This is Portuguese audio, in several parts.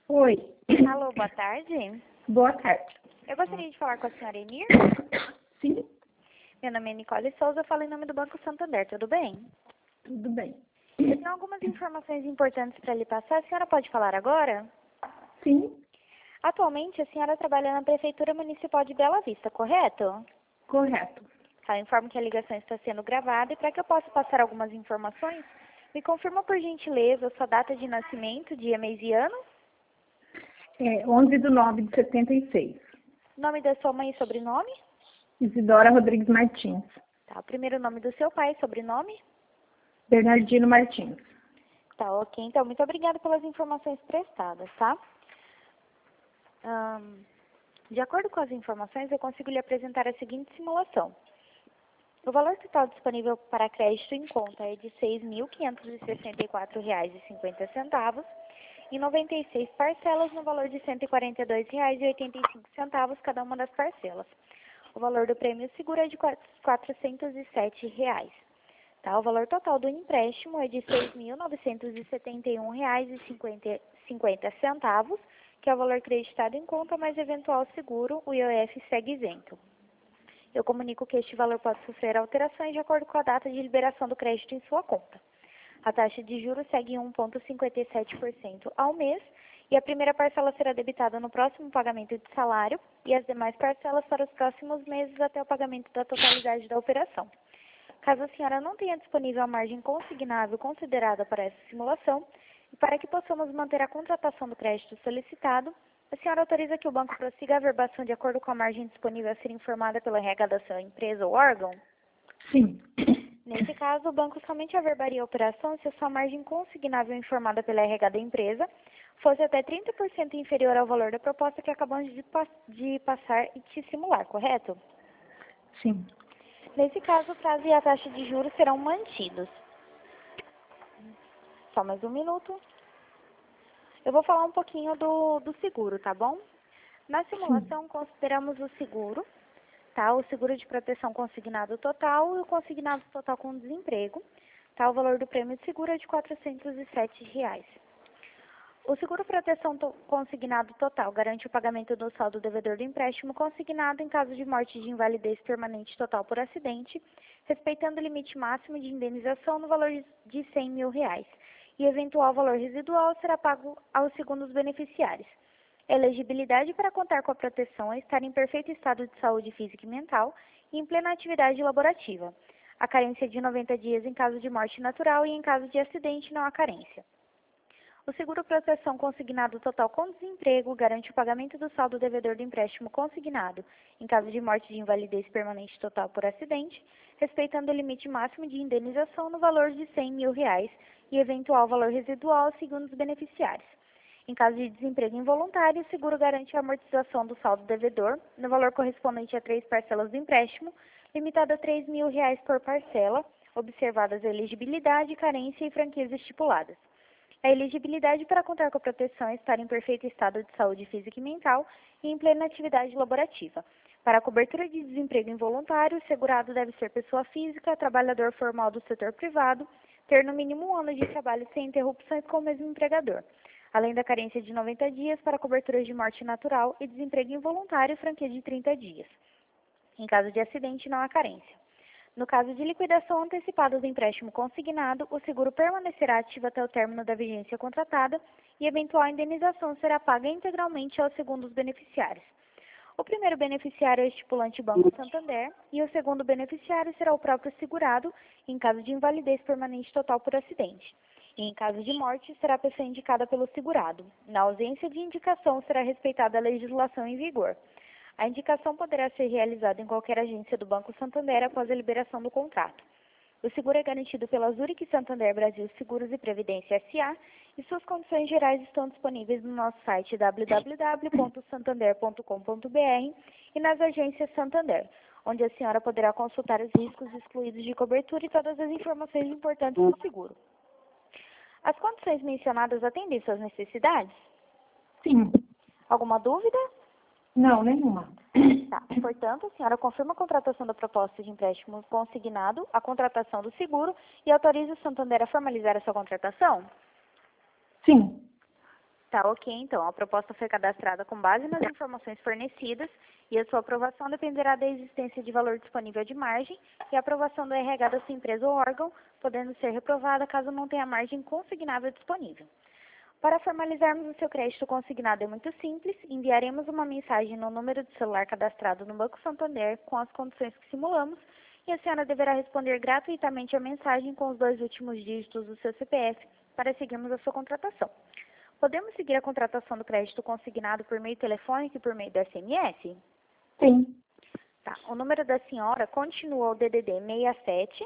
Oi. Alô, boa tarde. Boa tarde. Eu gostaria de falar com a senhora Enir. Sim, Meu nome é Nicole Souza, eu falo em nome do Banco Santander, tudo bem? tudo bem. Eu tenho algumas informações importantes para lhe passar, a senhora pode falar agora? Sim, Atualmente, a senhora trabalha na Prefeitura Municipal de Bela Vista, correto? correto. Eu informo que a ligação está sendo gravada e para que eu possa passar algumas informações, me confirma por gentileza a sua data de nascimento, dia, mês e ano, 11/9/76. nome da sua mãe e sobrenome, Isidora Rodrigues Martins. tá, o primeiro nome do seu pai e sobrenome. Bernardino Martins. Tá, ok. Então, muito obrigada pelas informações prestadas, tá? De acordo com as informações, eu consigo lhe apresentar a seguinte simulação. O valor total disponível para crédito em conta é de R$ 6.564,50 em 96 parcelas no valor de R$ 142,85 cada uma das parcelas. O valor do prêmio seguro é de R$ 407. Tá? O valor total do empréstimo é de R$ 6.971,50, que é o valor creditado em conta, mais eventual seguro, o IOF segue isento. Eu comunico que este valor pode sofrer alterações de acordo com a data de liberação do crédito em sua conta. A taxa de juros segue em 1,57% ao mês e a primeira parcela será debitada no próximo pagamento de salário e as demais parcelas para os próximos meses até o pagamento da totalidade da operação. Caso a senhora não tenha disponível a margem consignável considerada para essa simulação, e para que possamos manter a contratação do crédito solicitado, a senhora autoriza que o banco prossiga a averbação de acordo com a margem disponível a ser informada pelo RH da sua empresa ou órgão? Sim. Nesse caso, o banco somente averbaria a operação se a sua margem consignável informada pela RH da empresa fosse até 30% inferior ao valor da proposta que acabamos de passar e te simular, correto? Sim. Nesse caso, o prazo e a taxa de juros serão mantidos. Só mais um minuto. Eu vou falar um pouquinho do seguro, tá bom? Na simulação, consideramos o seguro, tá? O seguro de proteção consignado total e o consignado total com desemprego. Tá? O valor do prêmio de seguro é de R$ 407. O seguro proteção consignado total garante o pagamento do saldo devedor do empréstimo consignado em caso de morte de invalidez permanente total por acidente, respeitando o limite máximo de indenização no valor de R$ 100 mil. E eventual valor residual será pago aos segundos beneficiários. Elegibilidade para contar com a proteção é estar em perfeito estado de saúde física e mental e em plena atividade laborativa. A carência de 90 dias em caso de morte natural e em caso de acidente não há carência. O seguro proteção consignado total com desemprego garante o pagamento do saldo devedor do empréstimo consignado em caso de morte de invalidez permanente total por acidente, respeitando o limite máximo de indenização no valor de R$ 100 mil e eventual valor residual segundo os beneficiários. Em caso de desemprego involuntário, o seguro garante a amortização do saldo devedor no valor correspondente a 3 parcelas do empréstimo, limitado a R$ 3 mil por parcela, observadas a elegibilidade, carência e franquias estipuladas. A elegibilidade para contar com a proteção é estar em perfeito estado de saúde física e mental e em plena atividade laborativa. Para a cobertura de desemprego involuntário, o segurado deve ser pessoa física, trabalhador formal do setor privado, ter no mínimo 1 ano de trabalho sem interrupções com o mesmo empregador, além da carência de 90 dias para cobertura de morte natural e desemprego involuntário, franquia de 30 dias. Em caso de acidente, não há carência. No caso de liquidação antecipada do empréstimo consignado, o seguro permanecerá ativo até o término da vigência contratada e eventual indenização será paga integralmente aos segundos beneficiários. O primeiro beneficiário é o estipulante Banco Santander e o segundo beneficiário será o próprio segurado em caso de invalidez permanente total por acidente. E em caso de morte, será a pessoa indicada pelo segurado. Na ausência de indicação, será respeitada a legislação em vigor. A indicação poderá ser realizada em qualquer agência do Banco Santander após a liberação do contrato. O seguro é garantido pela Zurich Santander Brasil Seguros e Previdência S.A. e suas condições gerais estão disponíveis no nosso site www.santander.com.br e nas agências Santander, onde a senhora poderá consultar os riscos excluídos de cobertura e todas as informações importantes do seguro. As condições mencionadas atendem suas necessidades? Sim. Alguma dúvida? Não, nenhuma. Tá. Portanto, a senhora confirma a contratação da proposta de empréstimo consignado, a contratação do seguro e autoriza o Santander a formalizar a sua contratação? Sim. Tá ok, então. A proposta foi cadastrada com base nas informações fornecidas e a sua aprovação dependerá da existência de valor disponível de margem e a aprovação do RH da sua empresa ou órgão, podendo ser reprovada caso não tenha margem consignável disponível. Para formalizarmos o seu crédito consignado é muito simples, enviaremos uma mensagem no número de celular cadastrado no Banco Santander com as condições que simulamos e a senhora deverá responder gratuitamente a mensagem com os 2 últimos dígitos do seu CPF para seguirmos a sua contratação. Podemos seguir a contratação do crédito consignado por meio telefônico e por meio do SMS? Sim. Tá. O número da senhora continua o DDD 67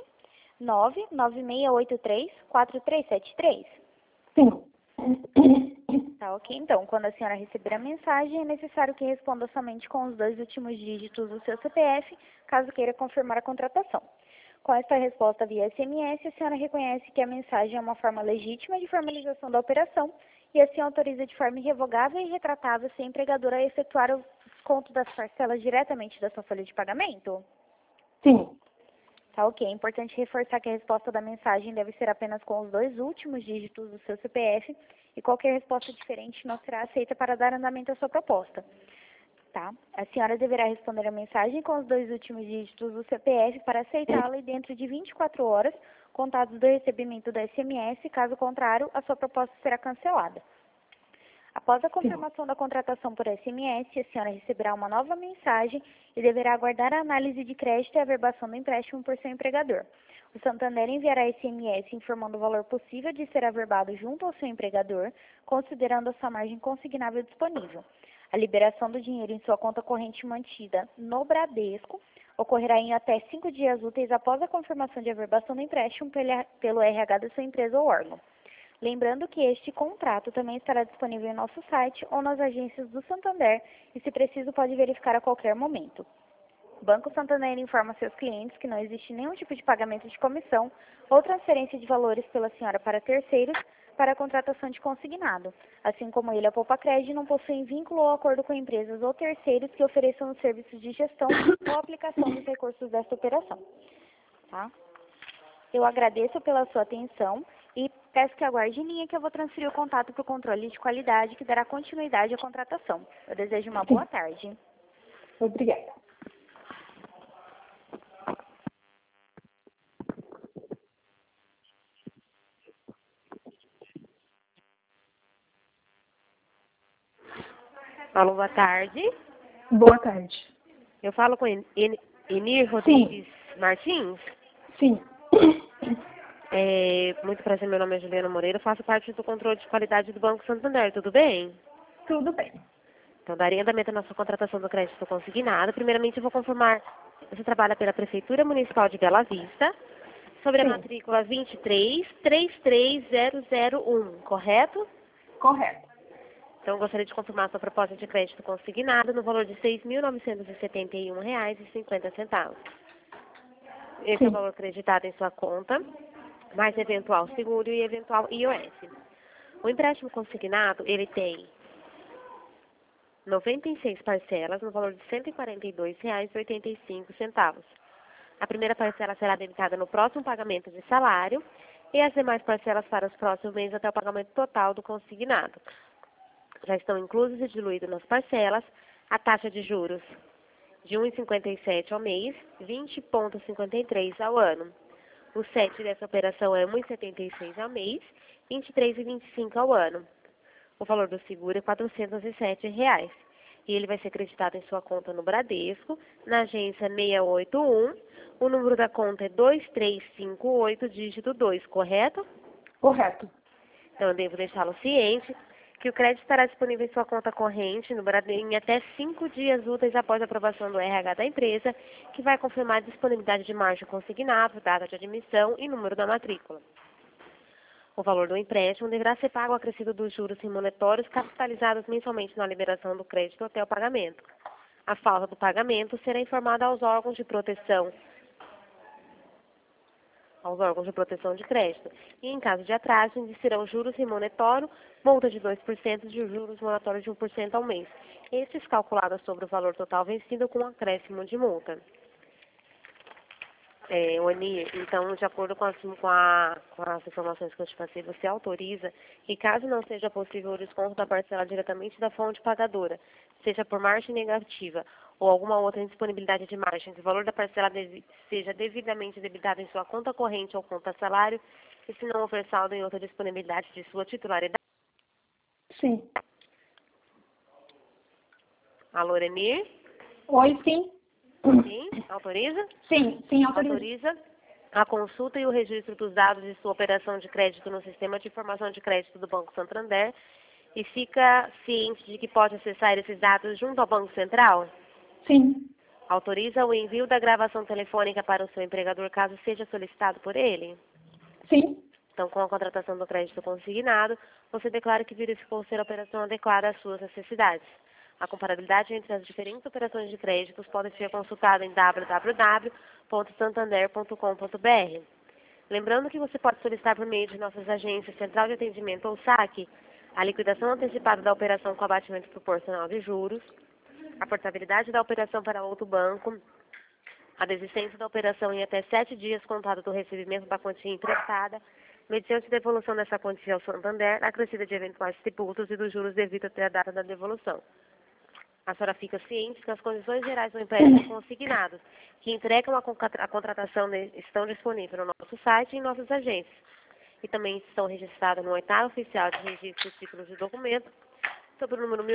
99683 4373. Sim. Tá ok, então, quando a senhora receber a mensagem, é necessário que responda somente com os 2 últimos dígitos do seu CPF, caso queira confirmar a contratação. Com esta resposta via SMS, a senhora reconhece que a mensagem é uma forma legítima de formalização da operação e assim autoriza de forma irrevogável e retratável se a empregadora a efetuar o desconto das parcelas diretamente da sua folha de pagamento? Sim. Tá ok. É importante reforçar que a resposta da mensagem deve ser apenas com os 2 últimos dígitos do seu CPF e qualquer resposta diferente não será aceita para dar andamento à sua proposta. Tá? A senhora deverá responder a mensagem com os 2 últimos dígitos do CPF para aceitá-la e dentro de 24 horas, contados do recebimento do SMS, caso contrário, a sua proposta será cancelada. Após a confirmação da contratação por SMS, a senhora receberá uma nova mensagem e deverá aguardar a análise de crédito e a averbação do empréstimo por seu empregador. O Santander enviará SMS informando o valor possível de ser averbado junto ao seu empregador, considerando a sua margem consignável disponível. A liberação do dinheiro em sua conta corrente mantida no Bradesco ocorrerá em até 5 dias úteis após a confirmação de averbação do empréstimo pelo RH da sua empresa ou órgão. Lembrando que este contrato também estará disponível em nosso site ou nas agências do Santander e, se preciso, pode verificar a qualquer momento. O Banco Santander informa seus clientes que não existe nenhum tipo de pagamento de comissão ou transferência de valores pela senhora para terceiros para a contratação de consignado. Assim como ele, a Poupa-Crédito não possui vínculo ou acordo com empresas ou terceiros que ofereçam os serviços de gestão ou aplicação dos recursos desta operação. Tá? Eu agradeço pela sua atenção e peço que aguarde em linha que eu vou transferir o contato para o controle de qualidade que dará continuidade à contratação. Eu desejo uma boa tarde. Obrigada. Alô, boa tarde. Boa tarde. Eu falo com Enir Rodrigues Martins. Sim. Muito prazer, meu nome é Juliana Moreira, eu faço parte do controle de qualidade do Banco Santander, tudo bem? Tudo bem. Então, daria andamento à nossa contratação do crédito consignado. Primeiramente, eu vou confirmar, você trabalha pela Prefeitura Municipal de Bela Vista, sobre a Sim. matrícula 2333001, correto? Correto. Então, eu gostaria de confirmar a sua proposta de crédito consignado no valor de R$ 6.971,50. Esse Sim. é o valor acreditado em sua conta, mais eventual seguro e eventual IOS. O empréstimo consignado, ele tem 96 parcelas no valor de R$ 142,85. A primeira parcela será debitada no próximo pagamento de salário e as demais parcelas para os próximos meses até o pagamento total do consignado. Já estão inclusos e diluídos nas parcelas a taxa de juros de 1,57 ao mês, 20,53 ao ano. O CET dessa operação é 1,76 ao mês, 23,25 ao ano. O valor do seguro é R$ 407. E ele vai ser acreditado em sua conta no Bradesco, na agência 681. O número da conta é 2358, dígito 2, correto? Correto. Então, eu devo deixá-lo ciente que o crédito estará disponível em sua conta corrente no Bradesco em até 5 dias úteis após a aprovação do RH da empresa, que vai confirmar a disponibilidade de margem consignado, data de admissão e número da matrícula. O valor do empréstimo deverá ser pago acrescido dos juros remuneratórios capitalizados mensalmente na liberação do crédito até o pagamento. A falta do pagamento será informada aos órgãos de proteção de crédito. E, em caso de atraso, incidirão juros remuneratórios, multa de 2% de juros moratórios de 1% ao mês. Estes calculados sobre o valor total vencido com um acréscimo de multa. Oni, então, de acordo com as informações que eu te passei, você autoriza que, caso não seja possível o desconto da parcela diretamente da fonte pagadora, seja por margem negativa ou alguma outra indisponibilidade de margem, que o valor da parcela seja devidamente debitado em sua conta corrente ou conta salário, e se não houver saldo em outra disponibilidade de sua titularidade. Sim. Alô, Renir? Oi, sim. Sim? Autoriza? Sim, autorizo. Autoriza a consulta e o registro dos dados de sua operação de crédito no sistema de informação de crédito do Banco Santander e fica ciente de que pode acessar esses dados junto ao Banco Central? Sim. Autoriza o envio da gravação telefônica para o seu empregador caso seja solicitado por ele? Sim. Então, com a contratação do crédito consignado, você declara que verificou ser a operação adequada às suas necessidades. A comparabilidade entre as diferentes operações de créditos pode ser consultada em www.santander.com.br. Lembrando que você pode solicitar por meio de nossas agências Central de Atendimento ou SAC a liquidação antecipada da operação com abatimento proporcional de juros, a portabilidade da operação para outro banco, a desistência da operação em até 7 dias contado do recebimento da quantia emprestada, mediante devolução dessa quantia ao Santander, acrescida de eventuais tributos e dos juros devidos até a data da devolução. A senhora fica ciente que as condições gerais do empréstimo consignados que entregam a contratação estão disponíveis no nosso site e em nossas agências. E também estão registradas no 8º Oficial de Registro de Títulos de Documento, sob o número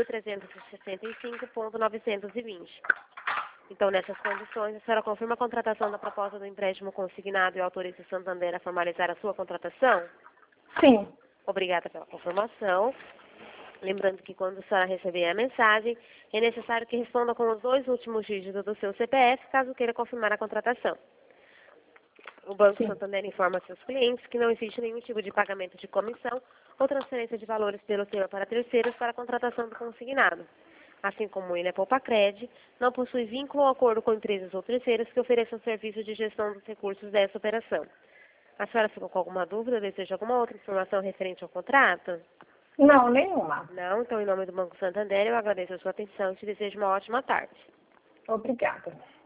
1365.920. Então, nessas condições, a senhora confirma a contratação da proposta do empréstimo consignado e autoriza o Santander a formalizar a sua contratação? Sim. Obrigada pela confirmação. Lembrando que quando a senhora receber a mensagem, é necessário que responda com os 2 últimos dígitos do seu CPF, caso queira confirmar a contratação. O Banco Santander informa seus clientes que não existe nenhum tipo de pagamento de comissão ou transferência de valores pelo senhor para terceiros para a contratação do consignado. Assim como ele é Poupa-Cred, não possui vínculo ou acordo com empresas ou terceiros que ofereçam serviço de gestão dos recursos dessa operação. A senhora ficou com alguma dúvida ou deseja alguma outra informação referente ao contrato? Não, nenhuma. Não, então, em nome do Banco Santander, eu agradeço a sua atenção e te desejo uma ótima tarde. Obrigada.